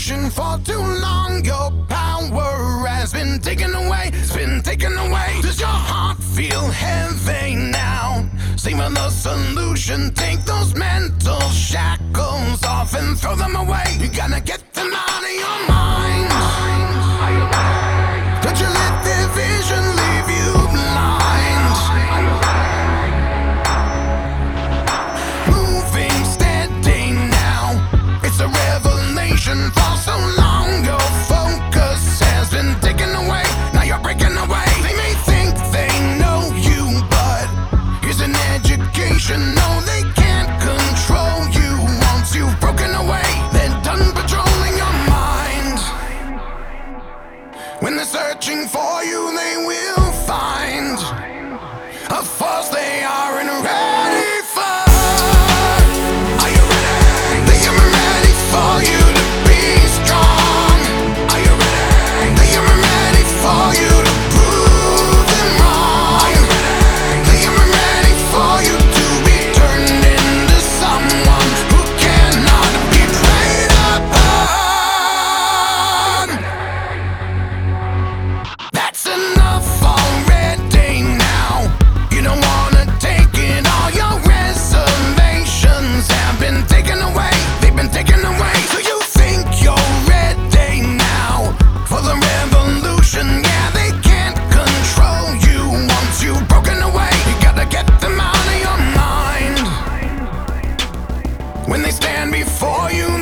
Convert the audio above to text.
revolution for too long. Your power has been taken away, it's been taken away. Does your heart feel heavy now? Savor the solution, take those mental shackles off and throw them away. You gotta get them out of your mind. Don't you let their vision leave you blind. Moving steady now, it's a revelation. For so long your focus has been taken away, now you're breaking away. They may think they know you, but here's an education. No, they can't control you once you've broken away. They're done patrolling your mind. When they're searching for you, they will find a force they aren't ready for. Are you ready? They are ready for you to be strong. Are you ready? They are ready for you to prove them wrong. Are you ready? They are ready for you to be turned into someone who cannot be preyed upon. That's enough already now. You don't wanna take it all. Your reservations have been taken away, they've been taken away. So you think you're ready now for the revolution? Yeah, they can't control you once you've broken away. You gotta get them out of your mind. When they stand before you,